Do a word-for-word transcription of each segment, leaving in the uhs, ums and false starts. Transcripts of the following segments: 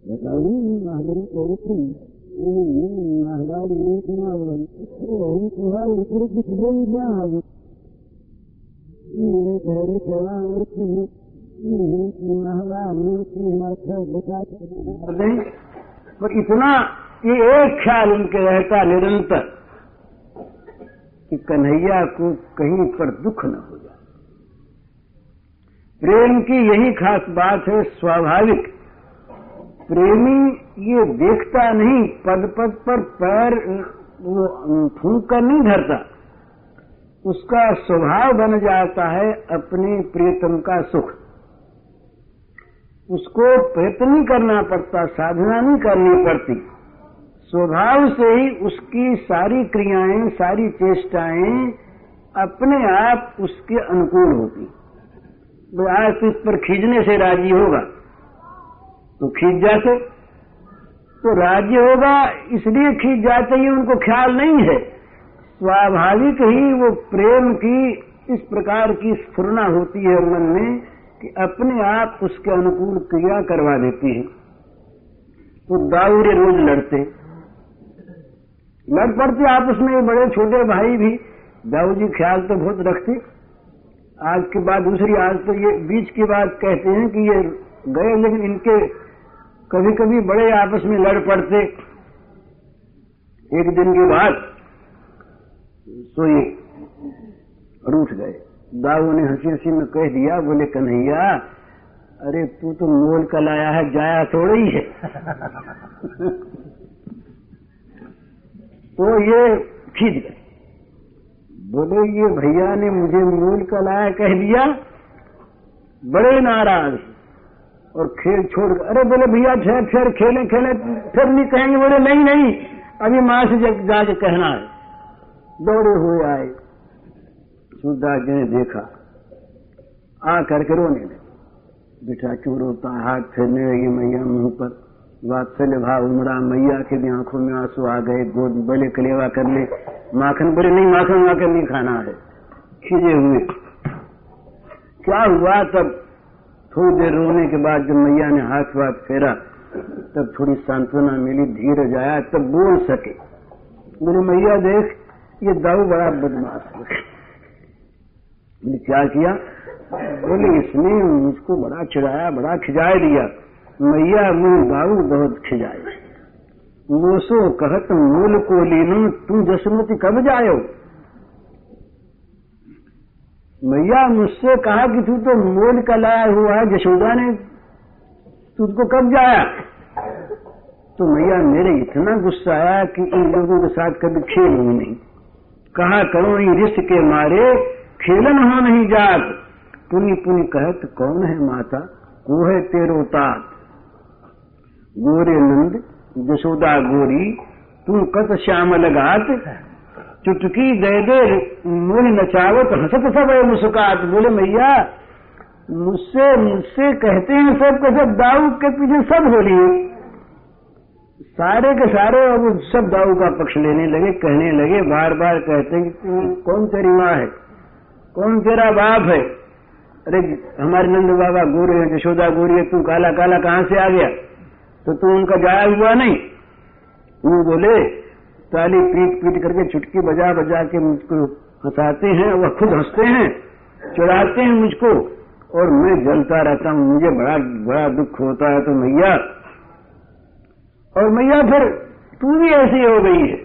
पर इतना ये एक ख्याल उनके रहता निरंतर कि कन्हैया को कहीं पर दुख न हो जाए। प्रेम की यही खास बात है, स्वाभाविक प्रेमी ये देखता नहीं, पद पद पर पैर वो फूंक कर नहीं धरता, उसका स्वभाव बन जाता है अपने प्रियतम का सुख। उसको प्रयत्न नहीं करना पड़ता, साधना नहीं करनी पड़ती, स्वभाव से ही उसकी सारी क्रियाएं, सारी चेष्टाएं अपने आप उसके अनुकूल होती। आज तो इस पर खींचने से राजी होगा तो खींच जाते, तो राजी होगा इसलिए खींच जाते, ये उनको ख्याल नहीं है। स्वाभाविक ही वो प्रेम की इस प्रकार की स्फुरना होती है मन में कि अपने आप उसके अनुकूल क्रिया करवा देती है। तो दाऊरे रोज लड़ते, लड़ पड़ते आपस में, बड़े छोटे भाई भी। दाऊ जी ख्याल तो बहुत रखते। आज के बाद दूसरी, आज तो ये बीच की बात कहते हैं कि ये गए, लेकिन इनके कभी कभी बड़े आपस में लड़ पड़ते। एक दिन के बाद सोए और उठ गए। दाऊ ने हंसी हंसी में कह दिया, बोले कन्हैया अरे तू तो मोल का लाया है, जाया थोड़ा ही है। तो ये खींच गए, बोले ये भैया ने मुझे मोल का लाया कह दिया, बड़े नाराज और खेल छोड़। अरे बोले भैया फिर फिर खेले खेले फिर नहीं कहेंगे। बोले नहीं नहीं अभी माँ से जाके कहना है। दौड़े हुए आए, सूरदास जी ने देखा, आ करके रोने लगे। बेटा क्यों रोता है? हाथ फेरने लगी मैया मुंह पर, वात्सल्य भाव उमड़ा, मैया के भी आंखों में आंसू आ गए। गोद बोले कलेवा कर ले, माखन बोले नहीं माखन वाखन नहीं खाना है। खींचे हुए क्या हुआ? तब थोड़ी देर रोने के बाद जब मैया ने हाथ वाथ फेरा तब थोड़ी सांत्वना मिली, धीरज आया, तब बोल सके। बोले मैया देख ये दाऊ बड़ा बदमाश है। क्या किया? बोले इसने मुझको बड़ा चिढ़ाया, बड़ा खिजाए दिया। मैया मुझ दाऊ बहुत खिजाए। मोसो कहत मूल को लीनू तू जसमती कब जायो। मैया मुझसे कहा कि तू तो मोल का लाया हुआ है, यशोदा ने तुझको कब जाया। तो मैया मेरे इतना गुस्सा आया कि इन लोगों के साथ कभी खेल हुई नहीं। कहा करो ये रिश्त के मारे खेलन हो नहीं जात। पुनि पुनि कहत कौन है माता, वो है तेरो तात। गोरे नंद यशोदा गोरी तू कत श्याम लगात। चुटकी दे दे मोह नचावत हंसत सब है मुस्कात। बोले मैया मुझसे मुझसे कहते हैं सब के सब दाऊ के पीछे सब हो लिए, सारे के सारे अब सब दाऊ का पक्ष लेने लगे, कहने लगे, बार बार कहते हैं कि कौन तेरी माँ है, कौन तेरा बाप है। अरे हमारे नंद बाबा गोरे हैं, यशोदा गोरी है, तू काला काला कहाँ से आ गया, तो तू उनका जाया हुआ नहीं। वो बोले ताली पीट पीट करके चुटकी बजा बजा के मुझको हंसाते हैं, वह खुद हंसते हैं, चिढ़ाते हैं मुझको और मैं जलता रहता हूँ, मुझे बड़ा बड़ा दुख होता है। तो मैया और मैया फिर तू भी ऐसी हो गई है,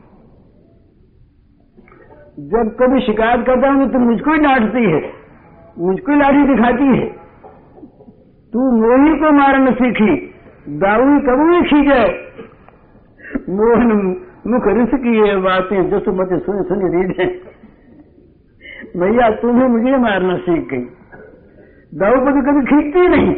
जब कभी शिकायत करता हूँ तो मुझको ही डांटती है, मुझको ही लाठी दिखाती है। तू मोही को मारना सीखी, दाऊ कबू ही खींचे। मोहन मुख रिस की ये बातें जसुमती सुन सुनी रीझे। मैया तुम्हें मुझे मारना सीख गई, दाऊ को तो कभी खींचती नहीं।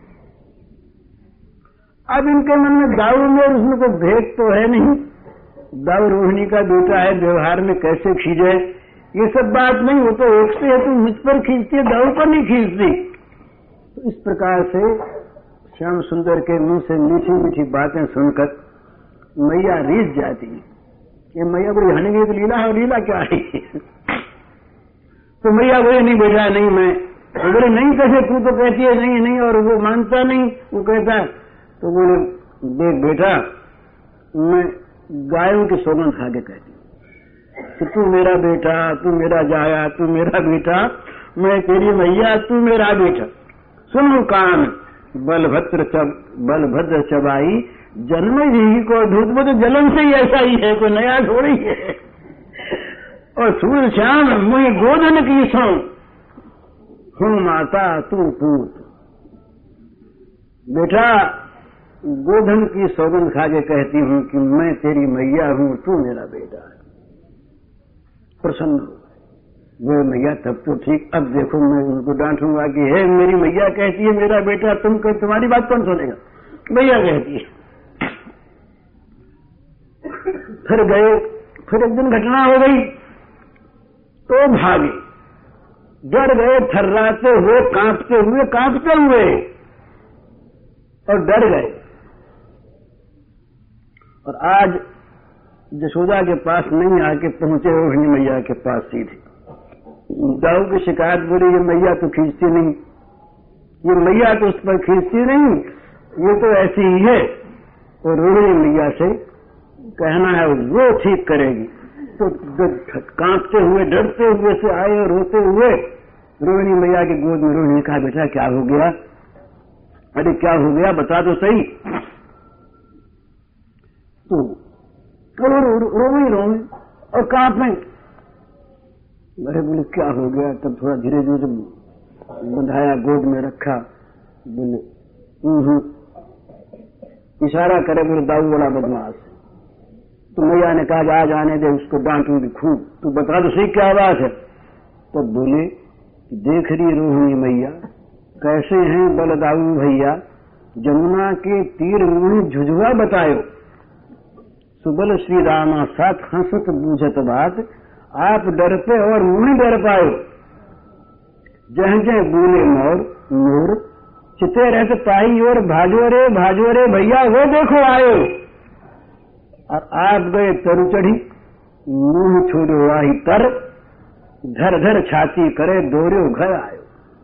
अब इनके मन में दाऊ में उसमें कोई भेद तो है नहीं, दाऊ रोहिणी का बेटा है, व्यवहार में कैसे खींचे ये सब बात नहीं। वो तो एक से है, तुम मुझ पर खींचती है, दाऊ पर नहीं खींचती। तो इस प्रकार से श्याम सुंदर के मुंह से मीठी मीठी बातें सुनकर मैया रीझ जाती है कि मैया बड़ी हनी तो लीला है, लीला क्या है। तो मैया बोले नहीं बेटा नहीं, मैं बोले नहीं कैसे, तू तो कहती है नहीं नहीं, और वो मानता नहीं, वो कहता तो बोले देख बेटा, मैं गायों की सौगंध खा के कहती हूँ कि तू मेरा बेटा, तू मेरा जाया, तू मेरा बेटा, मैं तेरी मैया, तू मेरा बेटा। सुनो कान बलभद्र चब बलभद्र चबाई, जन्म ही को धूत, वो तो जन्म से ही ऐसा ही है, कोई नया थोड़ी है। और सूर्य श्याम मुझे गोधन की सौ, हूँ माता तू पूत। बेटा गोधन की सौगंध खा के कहती हूँ कि मैं तेरी मैया हूँ, तू मेरा बेटा है। प्रसन्न हो वो मैया, तब तो ठीक। अब देखो मैं उनको डांटूंगा कि हे मेरी मैया कहती है मेरा बेटा, तुम कह तुम्हारी बात कौन सुनेगा, मैया कहती है। फिर गए, फिर एक दिन घटना हो गई तो भागे, डर गए, थर्राते हुए, कांपते हुए कांपते हुए और डर गए। और आज यशोदा के पास नहीं आके पहुंचे रोहिणी मैया के पास सीधे। दाऊ की शिकायत बोली, ये मैया तो खींचती नहीं, ये मैया तो उस पर खींचती नहीं, ये तो ऐसी ही है। और रोहिणी मैया से कहना है वो ठीक करेगी। तो कांपते हुए डरते हुए से आए और रोते हुए रोहिणी मैया की गोद में। रोहिणी कहा बेटा क्या हो गया, अरे क्या हो गया बता तो सही। तो रोवी रोवी और कांपे। अरे बोले क्या हो गया, तब थोड़ा धीरे धीरे बंधाया, गोद में रखा। बोले इशारा करे, बोले दाऊ बड़ा बदमाश। तो मैया ने कहा आज आने दे, उसको डांटूंगी खूब, तू बता तो सही क्या बात है। तो बोले देख रही रोहिणी मैया कैसे हैं बलदाऊ भैया, जमुना के तीर मुनि झुझुआ बतायो, सुबल श्री रामा साथ हंसत बूझत बात, आप डर पे और मुनि डर पायो, जह जह बोले मोर मोर, चिते रहते पाई और भाजो रे भाजो रे भैया वो देखो आयो। और आप गए तरु चढ़ी, मुंह छोड़ो आही तर, धर धर छाती करे दोर्यो घर आयो।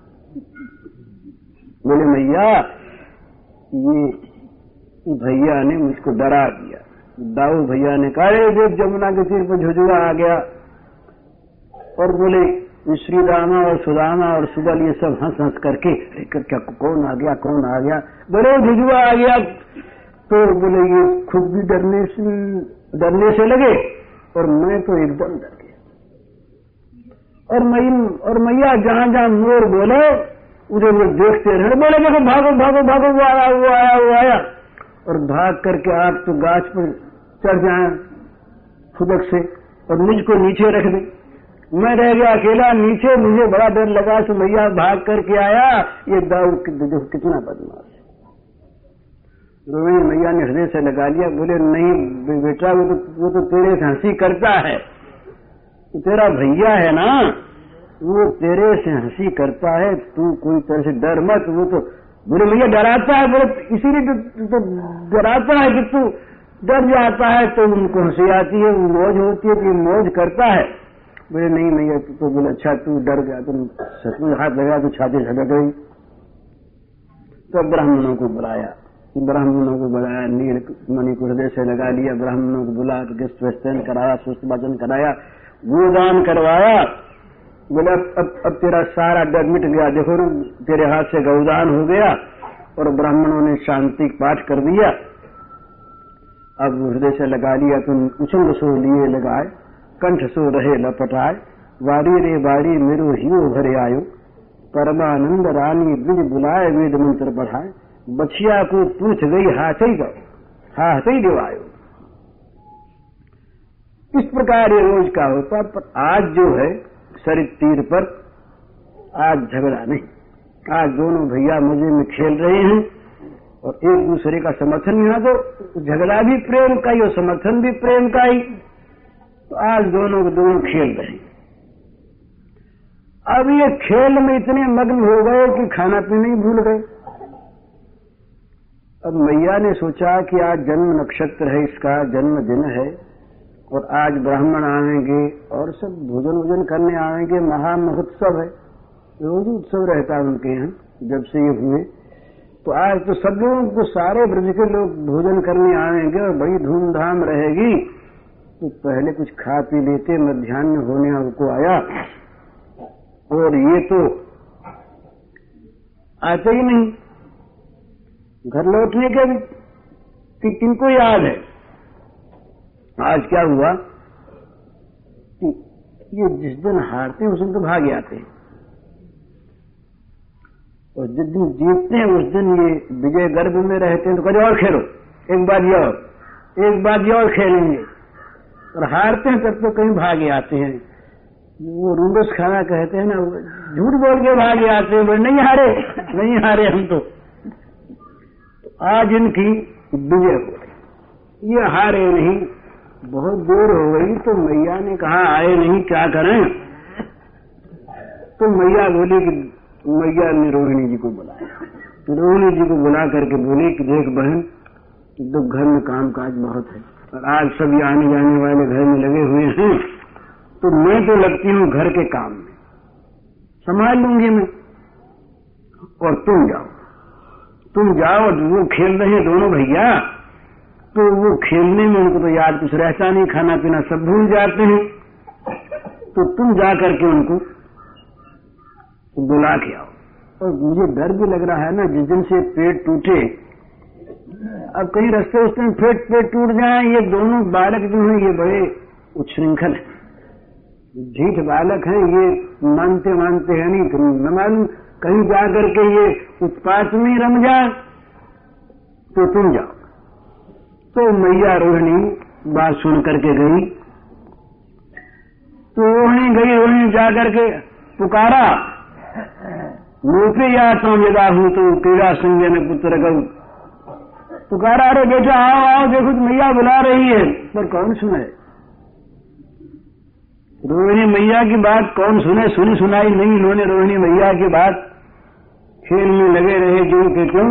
बोले मैया ये भैया ने मुझको डरा दिया। दाऊ भैया ने कहा देख जमुना के तीर पर झुझुआ आ गया। और बोले श्री रामा और सुदामा और सुबल ये सब हंस हंस करके क्या कौन आ गया कौन आ गया, बोले झुझुआ आ गया। तो बोले ये खुद भी डरने से डरने से लगे और मैं तो एकदम डर गया। और मैं और मैया जहां जहां मोर बोले उधर वो देखते रहे, बोले देखो भागो भागो भागो वो आया वो आया वो आया। और भाग करके आप तो गाछ पर चढ़ जाए खुदक से और मुझको नीचे रख दे। मैं रह गया अकेला नीचे, मुझे बड़ा डर लगा। तो मैया भाग करके आया, ये दाऊ देखो कितना बदमाश है। रोहिणी मैया ने हृदय से लगा लिया। बोले नहीं बेटा वो तो वो तो तेरे से हंसी करता है, तो तेरा भैया है ना, वो तेरे से हंसी करता है, तू कोई तरह से डर मत। वो तो बोले भैया डराता है, बोले इसीलिए तो डराता है कि तू डर जाता है तो उनको हंसी आती है, मौज होती है कि मौज करता है। बोले नहीं भैया तो बोले अच्छा तू डर गया, तुम सचमुच हाथ लगा तो छाती झटक गई। तो ब्राह्मणों को बुलाया, ब्राह्मणों को बुलाया, नील मणि को हृदय से लगा लिया, ब्राह्मणों को बुला के कराया, सुस्त वचन कराया, गोदान करवाया। बोले अब, अब अब तेरा सारा डर मिट गया, देखो ना तेरे हाथ से गौदान हो गया। और ब्राह्मणों ने शांति पाठ कर दिया। अब हृदय से लगा लिया तो उछल सो लिए लगाए, कंठ सो रहे लपटाए, वारी रे वारी मेरो हियो भरे आयो, परमानंद रानी ब्रिज बुलाए वेद मंत्र पढ़ाए, बछिया को पूछ गई हाथ ही गो हाथ ही दिवायो। इस प्रकार ये रोज का होता। पर आज जो है सरित तीर पर आज झगड़ा नहीं, आज दोनों भैया मजे में खेल रहे हैं और एक दूसरे का समर्थन। यहाँ तो झगड़ा भी प्रेम का ही और समर्थन भी प्रेम का ही। तो आज दोनों को दोनों खेल रहे। अब ये खेल में इतने मग्न हो गए कि खाना पीना ही भूल गए। अब मैया ने सोचा कि आज जन्म नक्षत्र है, इसका जन्मदिन है और आज ब्राह्मण आएंगे और सब भोजन वोजन करने आएंगे, महा महोत्सव है, रोज उत्सव रहता है उनके यहाँ जब से ये हुए। तो आज तो सब लोगों को, सारे ब्रज के लोग भोजन करने आएंगे और बड़ी धूमधाम रहेगी। तो पहले कुछ खा पी लेते, मध्याह्न होने को आया और ये तो आते ही नहीं। घर लौटने के भी कि किनको याद है। आज क्या हुआ कि ये जिस दिन हारते हैं उस दिन तो भाग आते हैं, और जिस दिन जीतते हैं उस दिन ये विजय गर्भ में रहते हैं। तो कभी और खेलो, एक बार ये और एक बार ये और खेलेंगे, और हारते हैं तब तो कहीं भागे आते हैं। वो रूंगस खाना कहते हैं ना, झूठ बोल के भागे आते हैं, नहीं हारे नहीं हारे हम तो। आज इनकी विजय हो गई, ये हारे नहीं। बहुत देर हो गई तो मैया ने कहा आए नहीं, क्या करें। तो मैया बोली कि मैया ने रोहिणी जी को बुलाया। तो रोहिणी जी को बुला करके बोली कि देख बहन, तो घर में काम काज बहुत है और आज सभी आने जाने वाले घर में लगे हुए हैं, तो मैं तो लगती हूँ घर के काम में, संभाल लूंगी मैं, और तुम जाओ तुम जाओ वो खेल रहे हैं दोनों भैया, तो वो खेलने में उनको तो याद कुछ रहता नहीं, खाना पीना सब भूल जाते हैं। तो तुम जा करके उनको बुला के आओ। और मुझे डर भी लग रहा है ना, जिस दिन से पेट टूटे, अब कहीं रास्ते उस दिन पेट पेट टूट जाए। ये दोनों बालक जो हैं ये बड़े उच्छृंखल हैं, ढीठ बालक हैं, ये मानते मानते हैं नहीं। तुम न मालूम कहीं जा करके ये उत्पात में रम जाए, तो तुम जाओ। तो मैया रोहिणी बात सुन करके गई। तो रोहिणी गई, रोहिणी जा करके पुकारा, लोपे या तो यदा हूं तो क्रीड़ा संजय ने पुत्र गऊ। पुकारा, अरे बेटा आओ आओ, देखो तो मैया बुला रही है। पर कौन सुने, रोहिणी मैया की बात कौन सुने, सुनी सुनाई नहीं। इन्होंने रोहिणी मैया की बात खेल में लगे रहे जो के क्यों।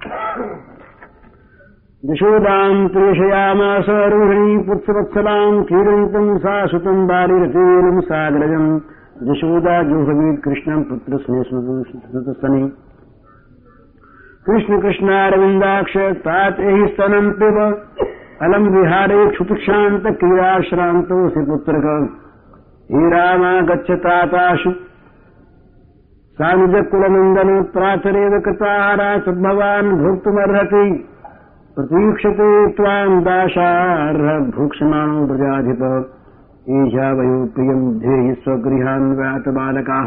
यशोदां प्रेषयामास रोहिणी पुत्रवत्सलां क्रीडन्तं सा सुतं बालिरतेन साग्रजम्। यशोदा जोहवीत कृष्णं पुत्र स्नेहसुतसनि। कृष्ण कृष्णारविन्दाक्ष तात एहि स्तनं पिब। अलम विहारे क्षुतक्षान्त क्रीडाश्रान्तोऽसि पुत्रक। हे रामा गच्छताताशु सानुजकुलनन्दनो प्रातरेव कृताहारा सद्भवान् भोक्तुमर्हति। प्रतीक्षते त्वां दाशार्ह भुक्षमाणो प्रजाधिप। ईशा वयो प्रियम् धेहि स्वगृहान्व्यात बालकाः।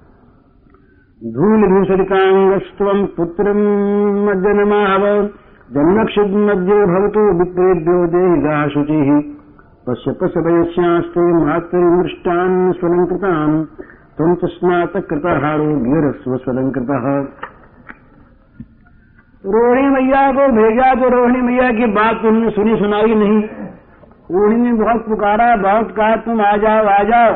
धूलिभूषरिताङ्गस्त्वम् पुत्रम् मज्जनमाहव। जन्मक्षुद्मध्ये भवतु विप्रेभ्यो देहि गाः शुचिः। पश्य पश्य वयस्यास्ते मातृमृष्टान् स्वलङ्कृतान्। त्वं तस्मात् कृतहारो गिरस्व स्वलङ्कृतः। रोहिणी मैया को भेजा तो रोहिणी मैया की बात तुमने सुनी सुनाई नहीं। रोहिणी ने बहुत पुकारा, बहुत कहा तुम आ जाओ आ जाओ,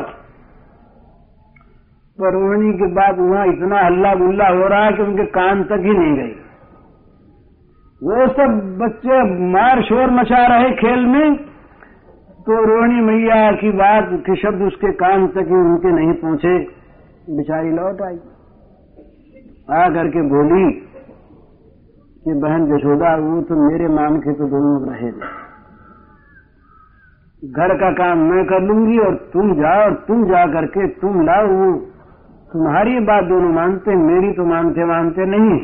पर रोहिणी के बाद वहां इतना हल्ला गुल्ला हो रहा है कि उनके कान तक ही नहीं गई। वो सब बच्चे मार शोर मचा रहे खेल में, तो रोहिणी मैया की बात के शब्द उसके कान तक ही उनके नहीं पहुंचे। बेचारी लौट आई, आ करके बोली कि बहन यशोदा, वो तो मेरे मान के तो दोनों रहे, घर का काम मैं कर लूंगी और तुम जाओ और तुम जा करके तुम लाओ। वो तुम्हारी बात दोनों मानते, मेरी तो मानते मानते नहीं।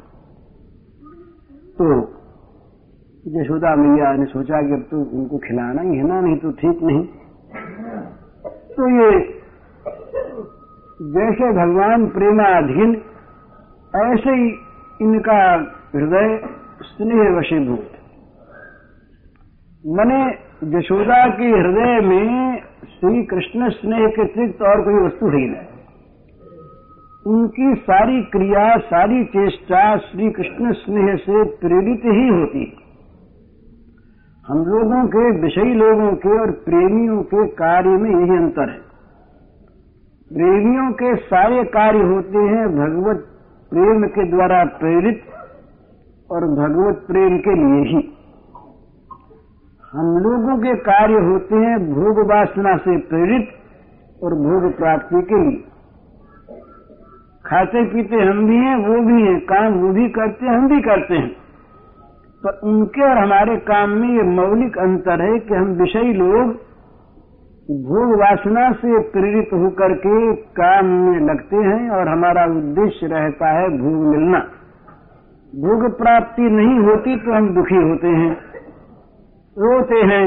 तो यशोदा मैया ने सोचा कि अब तो उनको खिलाना ही है ना, नहीं तो ठीक नहीं। तो ये जैसे भगवान प्रेमाधीन, ऐसे ही इनका हृदय स्नेह वशीभूत। मने यशोदा के हृदय में श्री कृष्ण स्नेह के अतिरिक्त और कोई वस्तु है ही नहीं। उनकी सारी क्रिया, सारी चेष्टा श्री कृष्ण स्नेह से प्रेरित ही होती है। हम लोगों के, विषयी लोगों के और प्रेमियों के कार्य में यही अंतर है। प्रेमियों के सारे कार्य होते हैं भगवत प्रेम के द्वारा प्रेरित और भगवत प्रेम के लिए ही। हम लोगों के कार्य होते हैं भोग वासना से प्रेरित और भोग प्राप्ति के लिए। खाते पीते हम भी हैं, वो भी हैं, काम वो भी करते हैं, हम भी करते हैं। पर उनके और हमारे काम में ये मौलिक अंतर है कि हम विषयी लोग भोग वासना से प्रेरित होकर के काम में लगते हैं और हमारा उद्देश्य रहता है भोग मिलना। भोग प्राप्ति नहीं होती तो हम दुखी होते हैं, रोते हैं,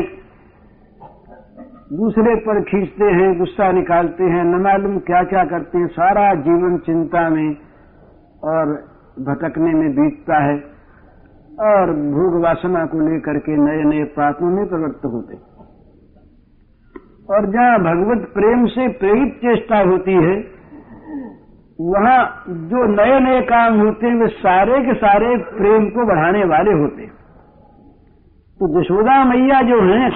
दूसरे पर खींचते हैं, गुस्सा निकालते हैं, न मालूम क्या क्या करते हैं। सारा जीवन चिंता में और भटकने में बीतता है और भोग वासना को लेकर के नए नए पापों में प्रवृत्त होते हैं। और जहाँ भगवत प्रेम से प्रेरित चेष्टा होती है, वहाँ जो नए नए काम होते हैं वे सारे के सारे प्रेम को बढ़ाने वाले होते हैं। तो यशोदा मैया जो हैं,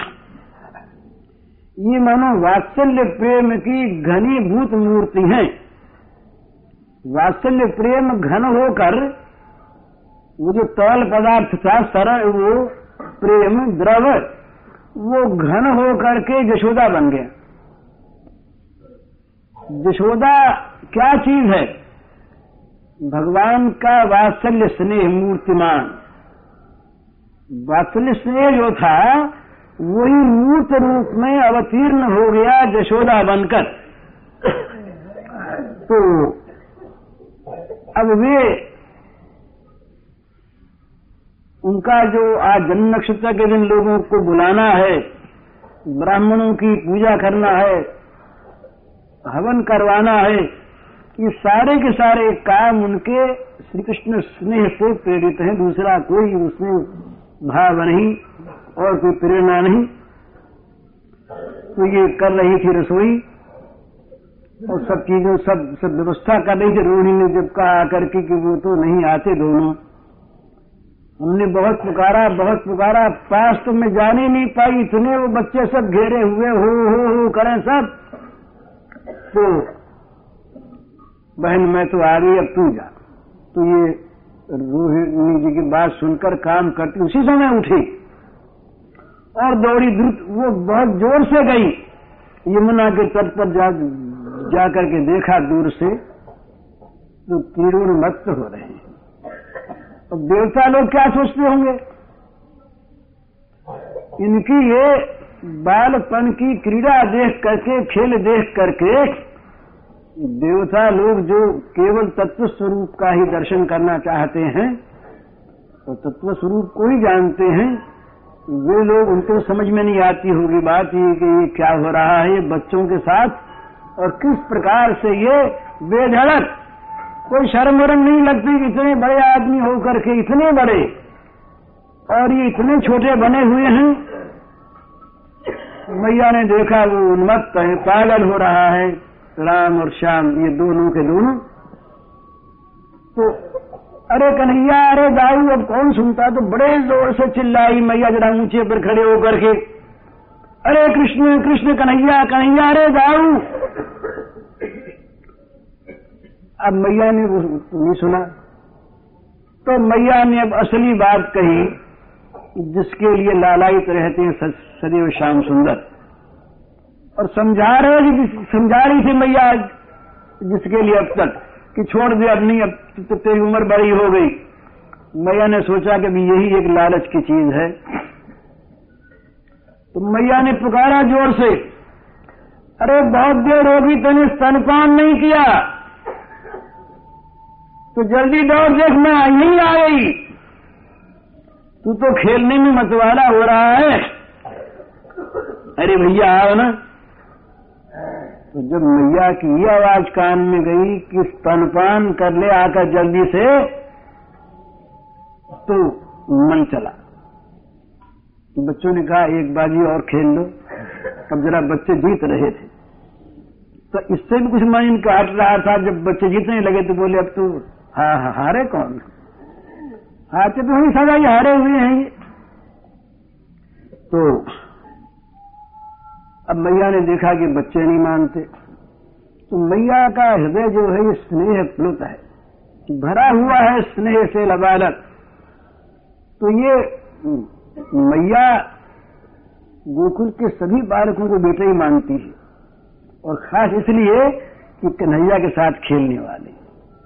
ये मानो वात्सल्य प्रेम की घनीभूत मूर्ति हैं। वात्सल्य प्रेम घन होकर वो जो तरल पदार्थ था, सरल वो प्रेम द्रव, वो घन होकर के यशोदा बन गया। यशोदा क्या चीज है? भगवान का वात्सल्य स्नेह मूर्तिमान। वात्सल्य स्नेह जो था वही मूर्त रूप में अवतीर्ण हो गया यशोदा बनकर। तो अब वे उनका जो आज जन्म नक्षत्र के दिन लोगों को बुलाना है, ब्राह्मणों की पूजा करना है, हवन करवाना है, ये सारे के सारे काम उनके श्री कृष्ण स्नेह से प्रेरित हैं। दूसरा कोई उसमें भाव नहीं और कोई प्रेरणा नहीं। तो ये कर रही थी रसोई और सब चीजों सब सब व्यवस्था कर रही थी। रोहिणी ने जब कहा आकर के कि वो तो नहीं आते दोनों, हमने बहुत पुकारा बहुत पुकारा, पास तो मैं जाने नहीं पाई, इतने वो बच्चे सब घेरे हुए हो हो हो करें सब। तो बहन मैं तो आ गई, अब तू जा। तो ये रोहिणी जी की बात सुनकर काम करती उसी समय उठी और दौड़ी द्रुत, वो बहुत जोर से गई यमुना के तट पर जा जाकर के देखा दूर से तो कीड़ों मस्त हो रहे हैं। अब देवता लोग क्या सोचते होंगे? इनकी ये बालपन की क्रीड़ा देख करके, खेल देख करके देवता लोग जो केवल तत्व स्वरूप का ही दर्शन करना चाहते हैं और तत्व स्वरूप को ही जानते हैं, वे लोग उनको समझ में नहीं आती होगी बात ये कि ये क्या हो रहा है बच्चों के साथ और किस प्रकार से ये बेधड़क, कोई शर्म वरम नहीं लगती कि इतने बड़े आदमी होकर के इतने बड़े और ये इतने छोटे बने हुए हैं। मैया ने देखा वो उन्मत्त है, पागल हो रहा है, राम और श्याम ये दोनों के दोनों। तो अरे कन्हैया, अरे दाऊ, अब कौन सुनता? तो बड़े जोर से चिल्लाई मैया जरा ऊंचे पर खड़े होकर के, अरे कृष्ण कृष्ण कन्हैया कन्हैया, अरे दाऊ। अब मैया ने नहीं सुना तो मैया ने अब असली बात कही जिसके लिए लालायित रहते हैं सदैव श्याम सुंदर, और समझा रहे समझा रही थी मैया जिसके लिए अब तक कि छोड़ दे, अब नहीं, अब तो तेरी उम्र बड़ी हो गई। मैया ने सोचा कि भी यही एक लालच की चीज है। तो मैया ने पुकारा जोर से, अरे बहुत देर होगी तूने स्तनपान नहीं किया, तो जल्दी दौड़ देख मैं यहीं आ गई, तू तो खेलने में मतवाला हो रहा है। अरे भैया आओ ना। तो जब मैया की ये आवाज कान में गई कि स्तनपान कर ले आकर जल्दी से, तो मन चला। तो बच्चों ने कहा एक बाजी और खेल लो। अब जरा बच्चे जीत रहे थे तो इससे भी कुछ मन इनका हट रहा था। जब बच्चे जीतने लगे तो बोले अब तो हा, हा, हारे कौन? हारते तो नहीं, सदा ही हारे हुए हैं ये। तो अब मैया ने देखा कि बच्चे नहीं मानते, तो मैया का हृदय जो है ये स्नेह प्लुत है, भरा हुआ है स्नेह से लबालक। तो ये मैया गोकुल के सभी बालकों को बेटे ही मानती है, और खास इसलिए कि कन्हैया के साथ खेलने वाले।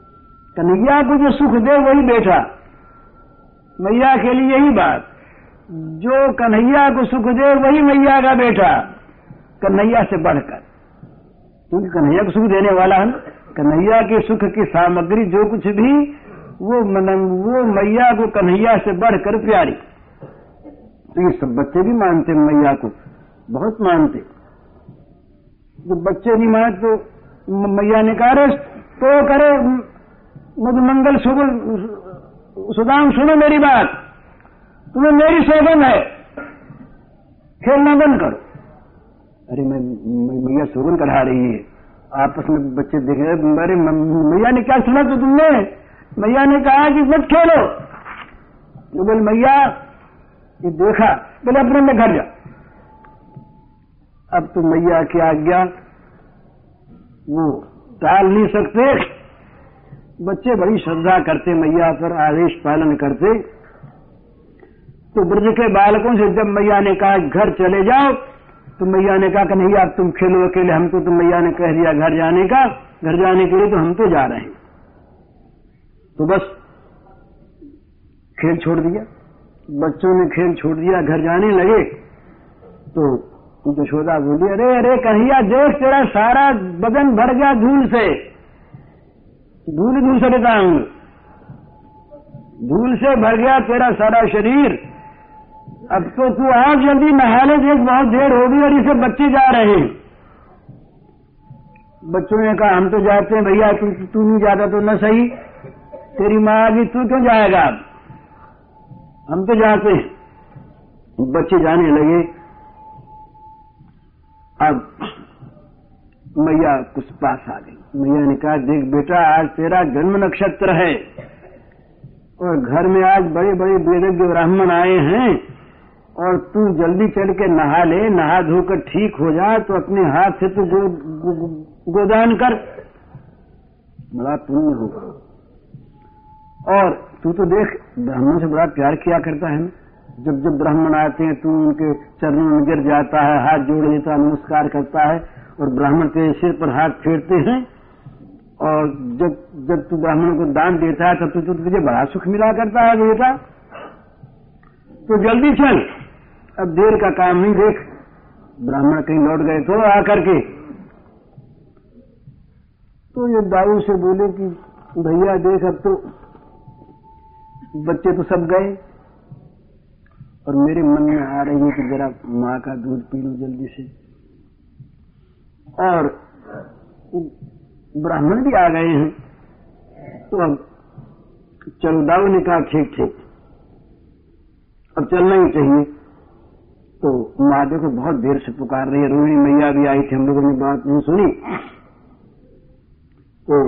कन्हैया को जो सुख दे वही बेटा। मैया के लिए यही बात, जो कन्हैया को सुख दे वही मैया का बेटा, कन्हैया से बढ़कर, क्योंकि कन्हैया को सुख देने वाला है। कन्हैया के सुख की सामग्री जो कुछ भी वो मन वो मैया को कन्हैया से बढ़कर प्यारी। तो ये सब बच्चे भी मानते मैया को, बहुत मानते। जब बच्चे नहीं मानते तो मैया ने कहा रे तो करे मधुमंगल सुगुल सुदाम, सुनो मेरी बात, तुम्हें मेरी सौगंध है, खेलना बंद करो। अरे मैं मैया सौगंध कढ़ा रही है, आपस में बच्चे देख रहे, अरे मैया ने क्या सुना तो तुमने? मैया ने कहा कि मत खेलो। तो बोले मैया ये देखा, बोले अपने में घर जा। अब तो मैया की आज्ञा वो टाल नहीं सकते। बच्चे बड़ी श्रद्धा करते मैया पर, आदेश पालन करते। तो ब्रज के बालकों से जब मैया ने कहा घर चले जाओ, तो मैया ने कहा कि नहीं अब तुम खेलो अकेले, हमको तो मैया ने कह दिया घर जाने का, घर जाने के लिए तो हम तो जा रहे हैं। तो बस खेल छोड़ दिया, बच्चों ने खेल छोड़ दिया, घर जाने लगे। तो यशोदा बोली अरे अरे कन्हैया देख तेरा सारा बदन भर गया धूल से, धूल धूल से लेता हूं, धूल से भर गया तेरा सारा शरीर। अब तो तू आज जल्दी नहा ले, देख बहुत देर हो गई और इसे बच्चे जा रहे हैं। बच्चों ने कहा हम तो जाते हैं भैया, तू तू नहीं जाता तो न सही, तेरी माँ आ गई तू क्यों जाएगा, हम तो जाते हैं। बच्चे जाने लगे। अब मैया कुछ पास आ गई। मैया ने कहा देख बेटा आज तेरा जन्म नक्षत्र है और घर में आज बड़े बड़े वेदज्ञ ब्राह्मण आए हैं और तू जल्दी चल के नहा ले, नहा धोकर ठीक हो जा तो अपने हाथ से तू गो, गो, गो, गोदान कर, बड़ा पुण्य होगा। और तू तो देख ब्राह्मण से बड़ा प्यार किया करता है, जब जब ब्राह्मण आते हैं तू उनके चरणों में गिर जाता है, हाथ जोड़ देता है, नमस्कार करता है और ब्राह्मण तेरे सिर पर हाथ फेरते हैं। और जब जब तू ब्राह्मणों को दान देता है तब तो तुझे बड़ा सुख मिला करता है बेटा। तो जल्दी चल, अब देर का काम नहीं। देख ब्राह्मण कहीं लौट गए तो आकर के तो ये दाऊ से बोले कि भैया देख अब तो बच्चे तो सब गए और मेरे मन में आ रही है कि जरा माँ का दूध पी लूं जल्दी से। और ब्राह्मण भी आ गए हैं तो अब चलो, दाऊ ने कहा ठीक ठीक अब चलना ही चाहिए। तो माँ देखो बहुत देर से पुकार रही है, रोहिणी मैया भी आई थी, हम लोगों ने बात नहीं सुनी। तो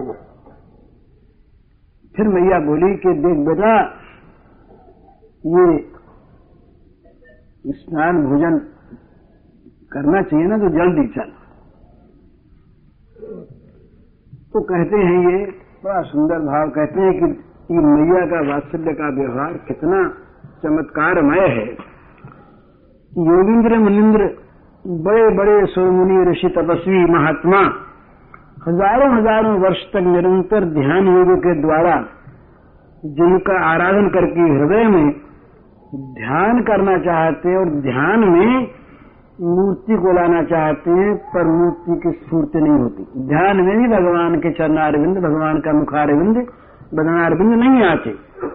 फिर मैया बोली कि देख बेटा ये स्नान भोजन करना चाहिए ना, तो जल्दी चल। तो कहते हैं ये बड़ा सुंदर भाव, कहते हैं कि ये मैया का वात्सल्य का व्यवहार कितना चमत्कारमय है। योगींद्र मुनींद्र बड़े बड़े सोमुनि ऋषि तपस्वी महात्मा हजारों हजारों वर्ष तक निरंतर ध्यान योग के द्वारा जिनका आराधन करके हृदय में ध्यान करना चाहते हैं और ध्यान में मूर्ति को लाना चाहते हैं, पर मूर्ति की स्फूर्ति नहीं होती। ध्यान में भी भगवान के चरणारविंद, भगवान का मुखारविंद, बदनारविंद नहीं आते।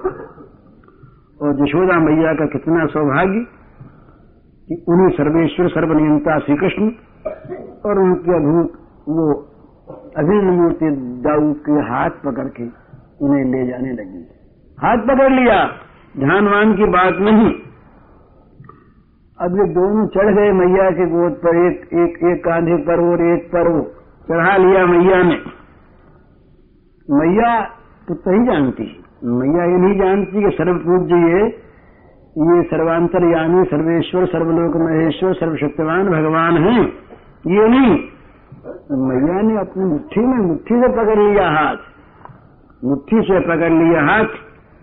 और यशोदा मैया का कितना सौभाग्य कि उन्हीं सर्वेश्वर सर्वनियंता श्री कृष्ण और उनकी अद्भुत वो अभिन्न मूर्ति दाऊ के हाथ पकड़ के उन्हें ले जाने लगी। हाथ पकड़ लिया, ध्यानवान की बात नहीं। अब ये दोनों चढ़ गए मैया के गोद पर, एक एक एक कांधे पर और एक पर वो चढ़ा लिया मैया ने। मैया तो नहीं जानती, मैया ये नहीं जानती कि सर्व पूज्य ये ये सर्वांतरयामी सर्वेश्वर सर्वलोक महेश्वर सर्वशक्तिमान भगवान हैं, ये नहीं। मैया ने अपनी मुट्ठी में मुट्ठी से पकड़ लिया हाथ, मुट्ठी से पकड़ लिया हाथ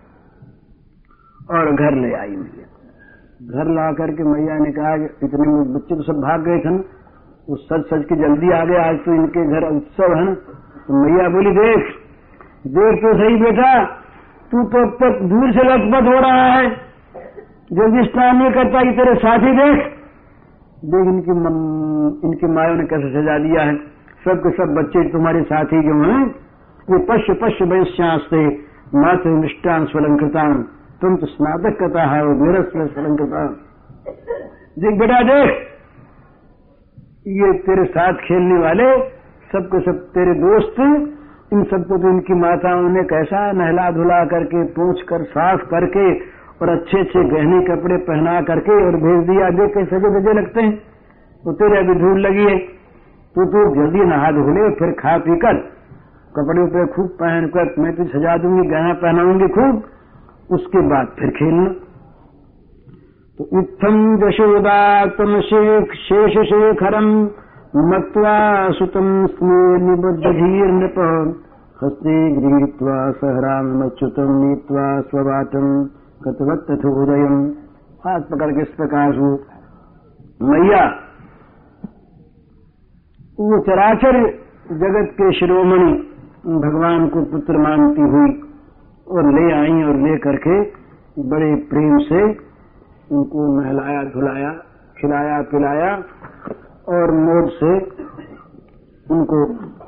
और घर ले आई मैया। घर ला करके मैया ने कहा कि इतने बच्चे तो सब भाग गए थे ना, वो सच सच के जल्दी आ गए, आज तो इनके घर उत्सव है ना। तो मैया बोली देख देख तो सही बेटा, तू तो अब तक दूर से लथपथ हो रहा है, जल्दी स्नान नहीं करता कि तेरे साथी देख देख इनकी मम, इनकी मायों ने कैसे सजा दिया है। सब के सब बच्चे तुम्हारे साथी जो हैं ये पश्य पश्य वैश्यास्ते मात्र निष्ठान स्वलंकृतान, तुम तो स्नातक कथा है वो मेरा स्वलंकृता। देख बेटा देख, ये तेरे साथ खेलने वाले सब के सब तेरे दोस्त, इन सबको तो इनकी माताओं ने कैसा नहला धुला करके पूछ कर साफ करके और अच्छे अच्छे गहने कपड़े पहना करके और भेज दिया। देख के सजे बजे लगते हैं, तो तेरे अभी धूल लगी है, तू तो जल्दी नहा धो ले, फिर खा पी कर कपड़े पे खूब पहन कर मैं तुझे सजा दूंगी, गहना पहनाऊंगी खूब, उसके बाद फिर खेलना। तो इत्थम यशोदा तम शेख शेष शेखरम मत्वा सुतम स्मे निबद्धधीर नृप हस्ते गृहीत्वा सहराम अच्युतम नीत्वा स्ववाटम कतवत तथोदयम। हाथ पकड़ के इस प्रकार से मैया वो चराचर जगत के शिरोमणि भगवान को पुत्र मानती हुई और ले आई और ले करके बड़े प्रेम से उनको नहलाया धुलाया खिलाया पिलाया और मोद से उनको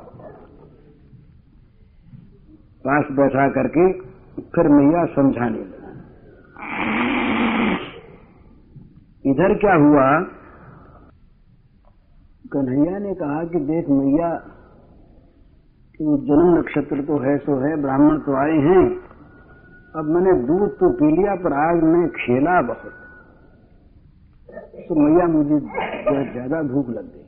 पास बैठा करके फिर मैया समझाने लगी। इधर क्या हुआ, कन्हैया ने कहा कि देख मैया कि वो जन्म नक्षत्र तो है सो है, ब्राह्मण तो आए हैं, अब मैंने दूध तो पी लिया पर आज मैं खेला बहुत, तो मैया मुझे बहुत ज्यादा भूख लग गई,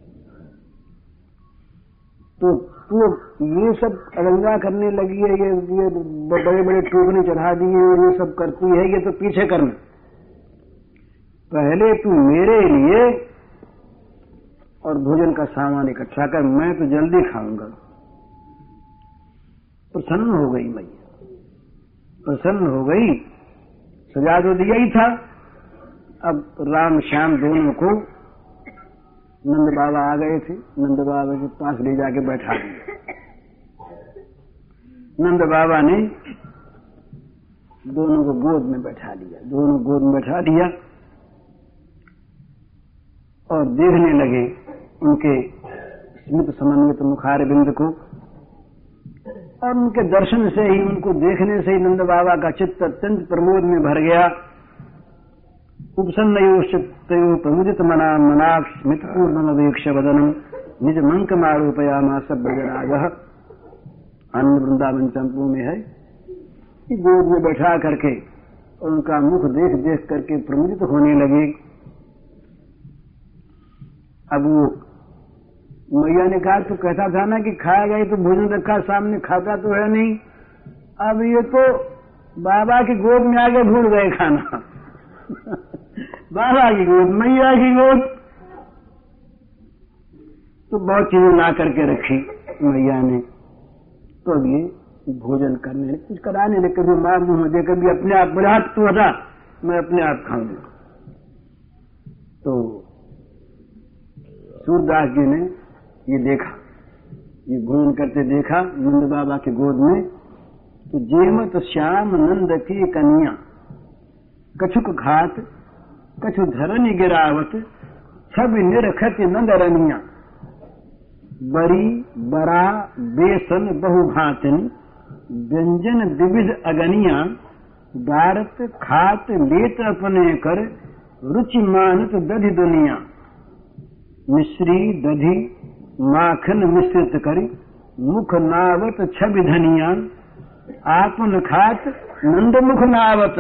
तो तू ये सब अदंगा करने लगी है, ये ये बड़े बड़े टोकने चढ़ा दिए और ये सब करती है, ये तो पीछे करना, पहले तू मेरे लिए और भोजन का सामान इकट्ठा कर, मैं तो जल्दी खाऊंगा। प्रसन्न हो गई मैया, प्रसन्न हो गई, सजा तो दिया ही था। अब राम श्याम दोनों को नंद बाबा आ गए थे, नंद बाबा के पास ले जाके बैठा दिया। नंद बाबा ने दोनों को गोद में बैठा लिया, दोनों गोद में बैठा लिया और देखने लगे उनके स्मित समन्वित मुखारविंद को, और उनके दर्शन से ही, उनको देखने से ही नंद बाबा का चित्त अत्यंत प्रमोद में भर गया। उपसन्नयोश्चित्तयो प्रमुदित मना मनाक्ष स्मित पूर्णमवेक्ष वदनम निज मंक मारूपयामास ब्रजराजः। आनंद वृंदावन चंपू में है कि गोद में बैठा करके और उनका मुख देख देख करके प्रमुदित होने लगे। अब वो मैया ने कहा तो कहता था ना कि खाया गया तो भोजन रखा सामने, खाता तो है नहीं, अब ये तो बाबा की गोद में आके भूल गए खाना बाबा की गोद, मैया की गोद, तो बहुत चीजें ला करके रखी मैया ने। तो अब ये भोजन करने लगे, कुछ कराने लगे, कभी मां मुंह में दे, कभी अपने आप मेरे हाथ तू हटा, मैं अपने आप खाऊंगा। तो सूरदास जी ने ये देखा, ये भोजन करते देखा नंद बाबा की गोद में, तो जेमत श्याम नंद की कन्या कछुक घात कछु धरनी गिरावत छब निरखत नंद रनिया बरी बरा बेसन बहुभातन व्यंजन विविध अगनिया गारत खात लेत अपने कर रुचि मानत दधि दुनिया मिश्री दधि माखन मिश्रित करी मुख नावत छवि धनिया आपन खात नंद मुख नावत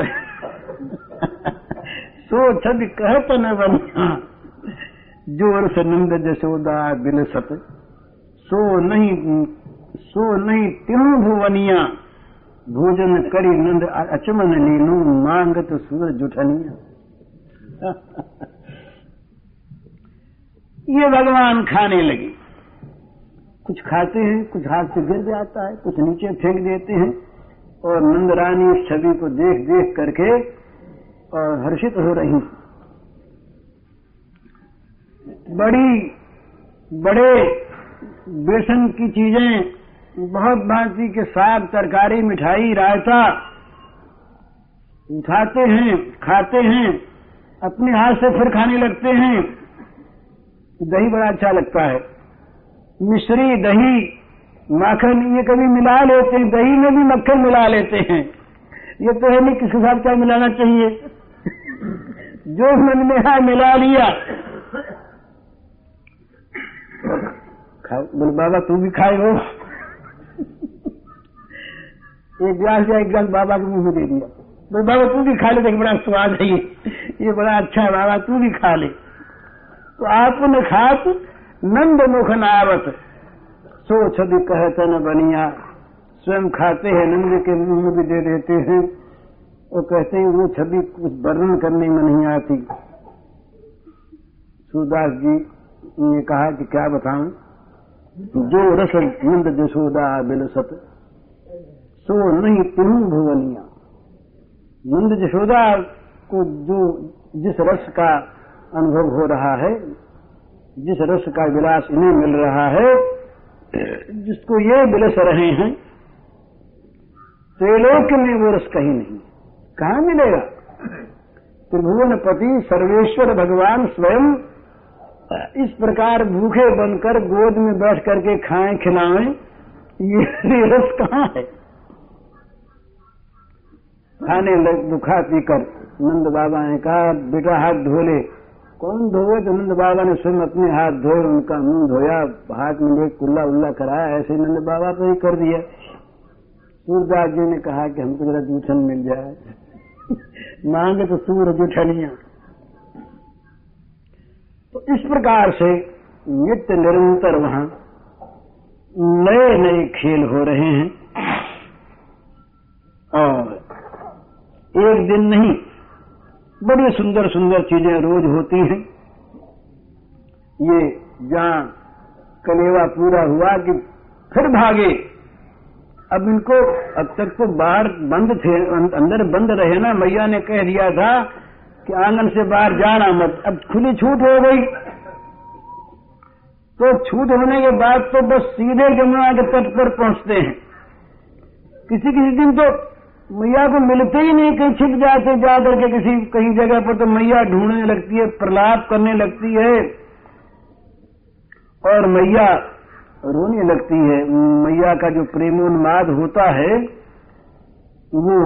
सो छवि कहत न बनिया जोर से नंद जशोदा बिलसत सो नहीं सो नहीं त्यों भुवनिया भोजन करी नंद अचमन लीनू मांगत सूर जुठनिया। ये भगवान खाने लगे, कुछ खाते हैं, कुछ हाथ से गिर जाता है, कुछ नीचे फेंक देते हैं, और नंद रानी इस छवि को देख देख करके और हर्षित हो रही। बड़ी बड़े बेसन की चीजें बहुत भांति के साग, तरकारी, मिठाई, रायता उठाते हैं, खाते हैं, अपने हाथ से फिर खाने लगते हैं। दही बड़ा अच्छा लगता है, मिश्री, दही, माखन ये कभी मिला लेते हैं, दही में भी मक्खन मिला लेते हैं। ये तो है नहीं किसके साथ क्या मिलाना चाहिए, जो मन में है मिला लिया। बोले बाबा तू भी खाए हो। एक गिलास या एक गिलास बाबा के मुंह में दे दिया। बोले बाबा तू भी खा ले, देख बड़ा स्वाद है ये ये बड़ा अच्छा है बाबा तू भी खा ले। तो आपने खात नंद मुख नावत सो छवि कहते न बनिया। स्वयं खाते हैं, नंद के मुंह में भी दे देते हैं और कहते हैं वो छवि कुछ वर्णन करने में नहीं आती। सूरदास जी ने कहा कि क्या बताऊं, जो रस नंद जसोदा बिलसत सो नहीं तिहु भुवनिया। नंद जशोदा को जो जिस रस का अनुभव हो रहा है, जिस रस का विलास इन्हें मिल रहा है, जिसको ये बिलस रहे हैं, त्रिलोक में वो रस कहीं नहीं। कहाँ मिलेगा? त्रिभुवन पति सर्वेश्वर भगवान स्वयं इस प्रकार भूखे बनकर गोद में बैठ करके खाएं खिलाएं, ये रस कहाँ है? खाने लग दुखा पीकर नंद बाबा ने कहा बेटा हाथ धो ले। कौन धोए? तो नंद बाबा ने स्वयं अपने हाथ धोए, उनका मुंह धोया, हाथ में एक कुल्ला उल्ला कराया, ऐसे नंद बाबा तो ही कर दिया। सूरदास जी ने कहा कि हमको जरा जूठन मिल जाए। मांगे तो सूर जूठनिया। तो इस प्रकार से नित्य निरंतर वहां नए नए खेल हो रहे हैं और एक दिन नहीं, बड़ी सुंदर सुंदर चीजें रोज होती हैं। ये जहां कलेवा पूरा हुआ कि फिर भागे। अब इनको अब तक तो बाहर बंद थे, अंदर बंद रहे ना। मैया ने कह दिया था कि आंगन से बाहर जाना मत, अब खुली छूट हो गई। तो छूट होने के बाद तो बस सीधे जमुना के तट पर पहुंचते हैं। किसी किसी दिन तो मैया को मिलते ही नहीं, कहीं छिप जाते, जा करके किसी कहीं जगह पर तो मैया ढूंढने लगती है, प्रलाप करने लगती है और मैया रोने लगती है। मैया का जो प्रेमोन्माद होता है वो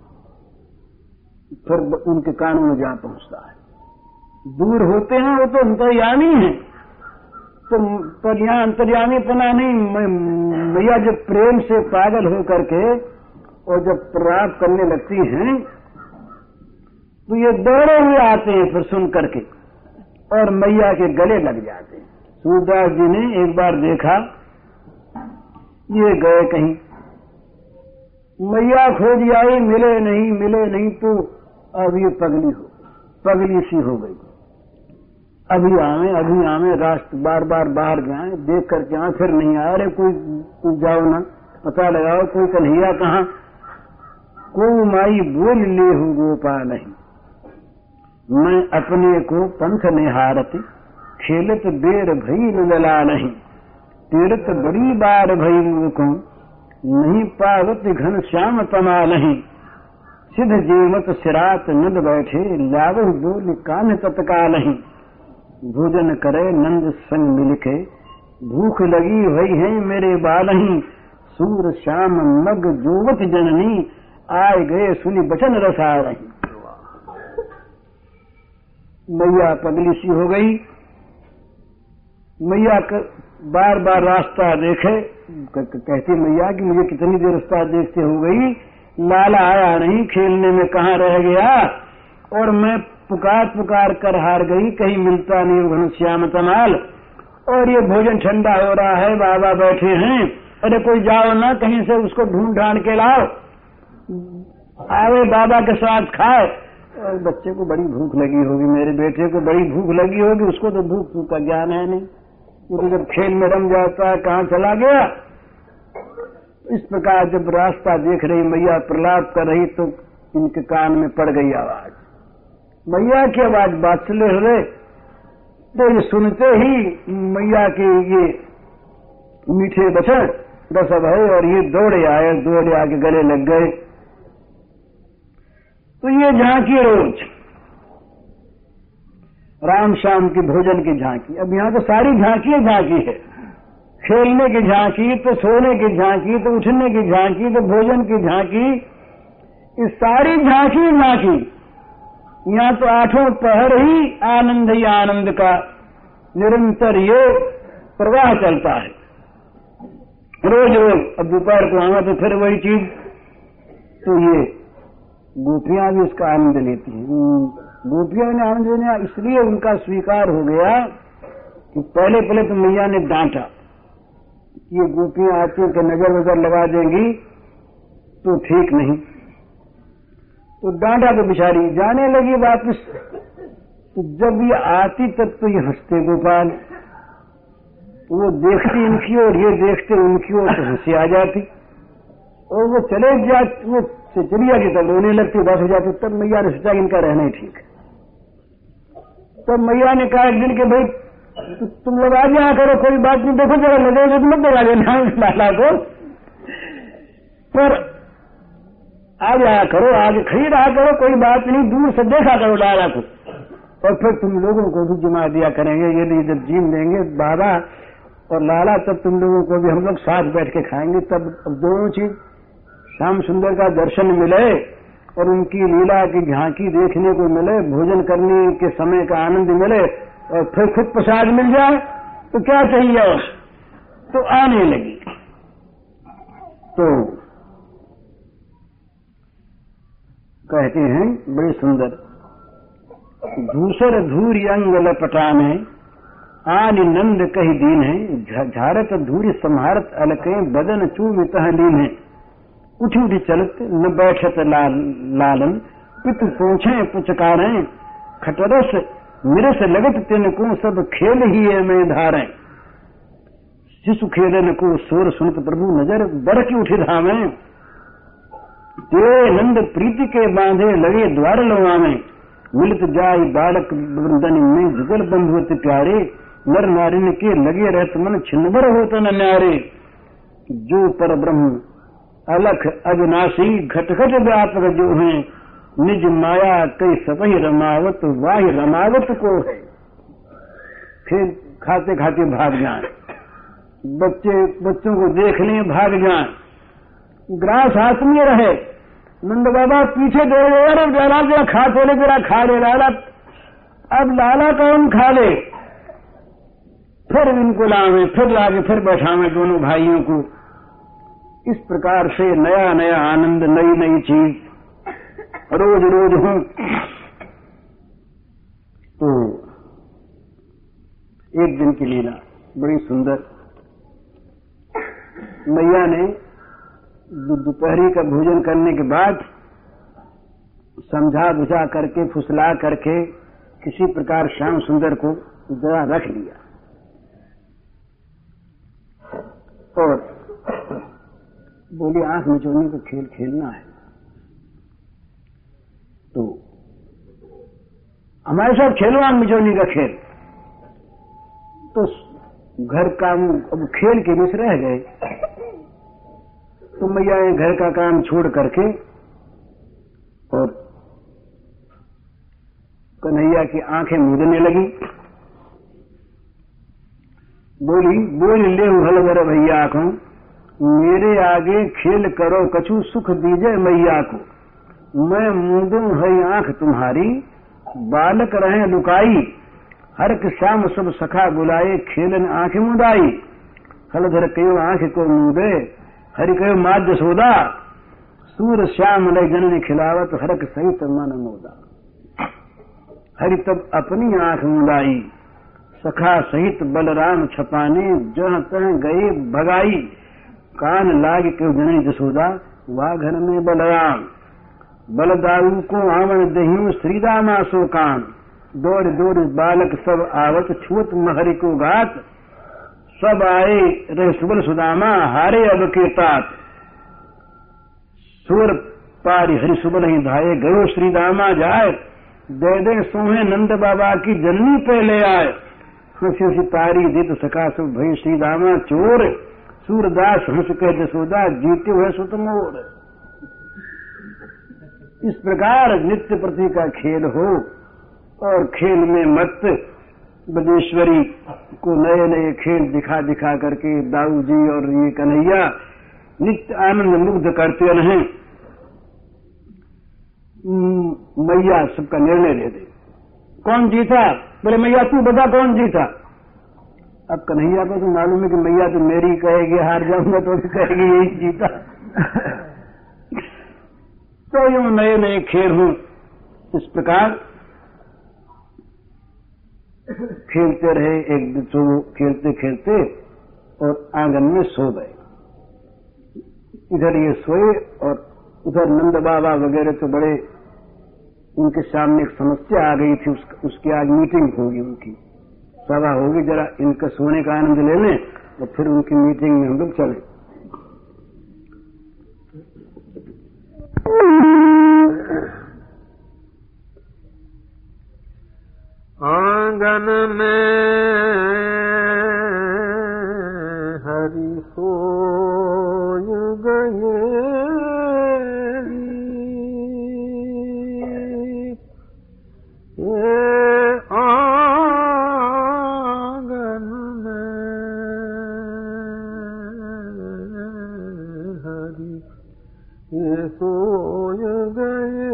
फिर उनके कानों में जा पहुंचता है। दूर होते हैं वो तो अंतर्यामी है, तो पर यहाँ अंतर्यामी पना नहीं। मैया जब प्रेम से पागल हो करके और जब प्रलाप करने लगती हैं तो ये दौड़े हुए आते हैं फिर सुन करके और मैया के गले लग जाते हैं। सूरदास जी ने एक बार देखा ये गए कहीं, मैया खोज आई, मिले नहीं मिले नहीं, तो अब ये पगली हो पगली सी हो गई। अभी आवे अभी आवे, राष्ट्र बार बार बाहर जाए, देख करके आए, फिर नहीं आए। अरे कोई, कोई जाओ ना, पता लगाओ कोई कन्हैया कहाँ। को माई बोल ले हूँ गोपाल नहीं, मैं अपने को पंथ निहारती, खेलत बेर भई लला नहीं। तीर्थ बड़ी बार भई मुको, नहीं पावत घन श्याम तमा नहीं। सिद्ध जीवत सिरात नद बैठे, लावह बोल कान तत्का नहीं। भोजन करे नंद संग मिलके, भूख लगी भई है मेरे बालही। सूर श्याम मग जोवत जननी, आए गए सुनी बचन रसा रही। मैया पगली सी हो गई। मैया बार बार रास्ता देखे, कहती मैया कि मुझे कितनी देर रास्ता देखते हो गई, लाला आया नहीं, खेलने में कहाँ रह गया, और मैं पुकार पुकार कर हार गई, कहीं मिलता नहीं घनश्याम तमाल। और ये भोजन ठंडा हो रहा है, बाबा बैठे हैं, अरे कोई जाओ ना कहीं से उसको ढूंढ ढांड के लाओ, आवे बाबा के साथ खाए। और बच्चे को बड़ी भूख लगी होगी, मेरे बेटे को बड़ी भूख लगी होगी, उसको तो भूख भूख का ज्ञान है नहीं, वो तो जब खेल में रम जाता है कहाँ चला गया। इस प्रकार जब रास्ता देख रही मैया प्रलाप कर रही तो इनके कान में पड़ गई आवाज, मैया की आवाज बादशले हुए। तो ये सुनते ही मैया के ये मीठे वचन रस भय, और ये दौड़े आए, दौड़े आके गले लग गए। तो ये झांकी रोज राम शाम की भोजन की झांकी। अब यहाँ तो सारी झांकी झांकी है, खेलने की झांकी, तो सोने की झांकी, तो उठने की झांकी, तो भोजन की झांकी, इस सारी झांकी झांकी। यहाँ तो आठों पहर ही आनंद ही आनंद का निरंतर ये प्रवाह चलता है, रोज रोज। अब दोपहर को आना तो फिर वही चीज। तो ये गोपियां भी उसका आनंद लेती हैं। गोपियों ने आनंद लेना इसलिए उनका स्वीकार हो गया कि पहले पहले तो मैया ने डांटा कि ये गोपियां आती कि नजर वजर लगा देंगी तो ठीक नहीं। तो डांटा तो बेचारी जाने लगी वापस। तो जब ये आती तब तो ये हंसते गोपाल, वो देखती इनकी और ये देखते उनकी ओर, तो हंसी आ जाती। और वो चले जाती, वो चली जाती, तब रोने लगती, बस हो जाती। तब मैया ने सोचा इनका रहना ही ठीक है। तब मैया ने कहा एक दिन के भाई तु, तुम लोग आ जाया करो, कोई बात नहीं, देखो जरा लगे तो मत दगा देना लाला को, पर आ जाया करो, आगे खड़ी रहा करो, कोई बात नहीं, दूर से देखा करो लाला को, और फिर तुम लोगों को भी जुमा दिया करेंगे। ये जब जीम लेंगे बाबा और लाला, तब तुम लोगों को भी हम लोग साथ बैठ के खाएंगे। तब दोनों चीज श्याम सुंदर का दर्शन मिले और उनकी लीला की झांकी देखने को मिले, भोजन करने के समय का आनंद मिले, और फिर खुद प्रसाद मिल जाए तो क्या चाहिए और। तो आने लगी। तो कहते हैं बड़े सुंदर, धूसर धूरी अंग लपटाने आनि नंद कही दीन है, झारत धूरी संहारत अलके बदन चूम तह लीन है। उठी उठी चलत न बैठत लाल, लालन पित पूछे पुचकारे, खटरस मिरस लगत तिनको सब खेल ही है में धारे। शिशु खेलन को सोर सुनत प्रभु नजर बढ़ की उठी धामे, तेरे नंद प्रीति के बांधे लगे द्वार लवामे। मिलत जाय बालक वृंदन में जुगल बंधुवत प्यारे, नर नारिन के लगे रहत मन छिन्नबर होत न न्यारे। जो पर ब्रह्म अलख अविनाशी घट घट व्यापक जो है, निज माया कई सतही रमावत वाहि रमावत को है। फिर खाते खाते भाग जाए, बच्चे बच्चों को देख लें भाग जाए, ग्रास हाथ में रहे, नंद बाबा पीछे दौड़ गए, अरे लाला जरा खा तो ले, जरा खा ले लाला। अब लाला कौन खा ले, फिर इनको लावे, फिर लागे, फिर बैठावे दोनों भाइयों को। इस प्रकार से नया नया आनंद, नई नई चीज रोज रोज हो। तो एक दिन की लीला बड़ी सुंदर। मैया ने दोपहरी का भोजन करने के बाद समझा बुझा करके, फुसला करके किसी प्रकार श्याम सुंदर को जरा रख लिया, और बोली आंख मिचोड़ने का खेल खेलना है। तो हमारे साथ खेलो आंख मिचोड़ने का खेल। तो घर काम, अब खेल के बीच रह गए। तो मैया ने घर का काम छोड़ करके और कन्हैया की आंखें मूंदने लगी। बोली बोल ले हलवर भैया को, मेरे आगे खेल करो कछु सुख दीजे मैया को। मैं मूंदूं है आंख तुम्हारी, बालक रहे लुकाई। हर के श्याम सब सखा बुलाए, खेलन आंख मुदाई। हलधर कयो आंख को मूदे, हरि कयो माद सोदा। सूर श्याम लय जनने खिलावत, हरक सहित मन मोदा। हरि तब अपनी आंख मुदाई, सखा सहित बलराम छपाने। जहाँ तह गए भगाई, कान लाग क्यों जननी जसोदा। वाघन में बलराम, बलदाऊ को आवन दहियो। श्रीदामा सो कान, दौड़ दौड़ बालक सब आवत। छुअत महरी को घात, सब आए रहे सुबल सुदामा। हारे अब के तात, सुर पारी हरि सुबल ही धाये। गयो श्रीदामा जाए, दे दे सोहे नंद बाबा की जननी पहले आए। हंसी हंसी तारी दित सका सब भई। श्रीदामा चोर सूरदास हंस कह जसोदा, जीते हुए सुत मोर। इस प्रकार नित्य प्रति का खेल हो और खेल में मत बजेश्वरी को नए नए खेल दिखा दिखा करके दाऊ जी और ये कन्हैया नित्य आनंद मुग्ध करते रहें। मैया सबका निर्णय ले दे। कौन जीता? बोले मैया तू बता कौन जीता। अब कन्हैया को तो मालूम है कि मैया तो मेरी कहेगी, हार जाऊंगा तो भी कहेगी यही जीता। तो यूं नए नए खेल हूं। इस प्रकार खेलते रहे, एक दूसरे खेलते खेलते और आंगन में सो गए। इधर ये सोए और उधर नंद बाबा वगैरह तो बड़े, उनके सामने एक समस्या आ गई थी। उस, उसकी आज मीटिंग होगी, उनकी सभा होगी। जरा इनका सोने का आनंद ले लें और फिर उनकी मीटिंग में हम लोग चलें। आंगन में हरि सोय गए, ये आंगन में हरि ये सोय गए।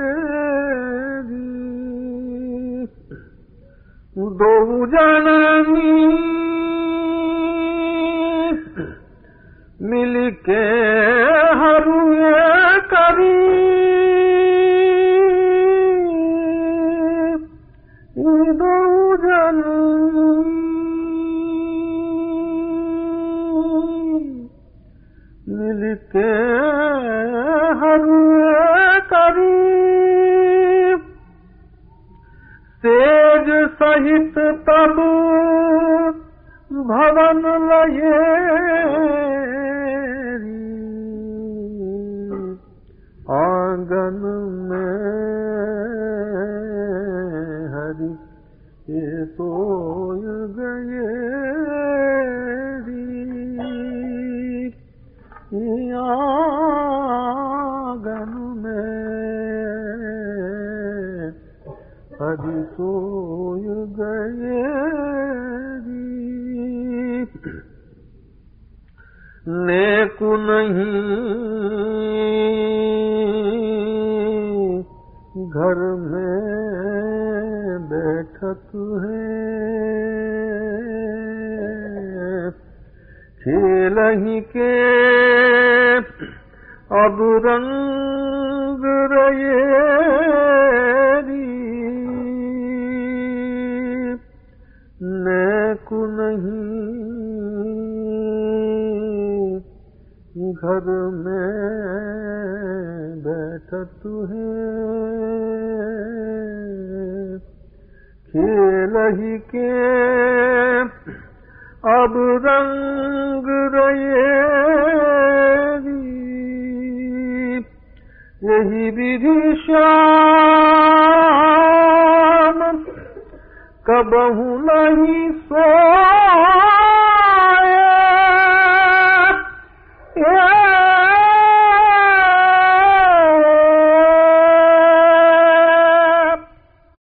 दो जननी मिलके हरुए करी, दो जननी मिलके हरुए करी, तेज सहित तब भवन लये, आंगन में हरि ये सोय गए। आंगन में हरि सोय गए। नेकु नहीं घर में बैठत है, खेल ही के अब रंग रये, नेकु नहीं घर में बैठत है, खेल ही के अब रंग रये। यही विधि श्याम कबहु नहीं सो